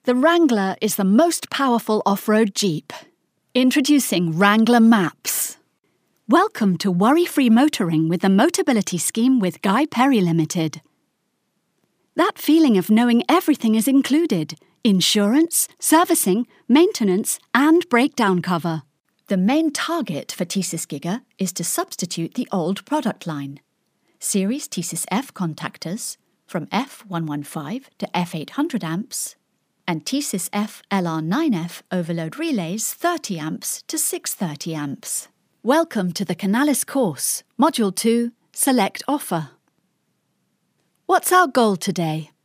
The Wrangler is the most powerful off-road Jeep. Introducing Wrangler Maps. Welcome to worry-free motoring with the Motability Scheme with Guy Perry Limited. That feeling of knowing everything is included: insurance, servicing, maintenance and breakdown cover. The main target for Thesis Giga is to substitute the old product line. Series Thesis F contactors from F115 to F800 amps and Thesis F LR9F overload relays 30 amps to 630 amps. Welcome to the Canalys course, Module 2, Select Offer. What's our goal today?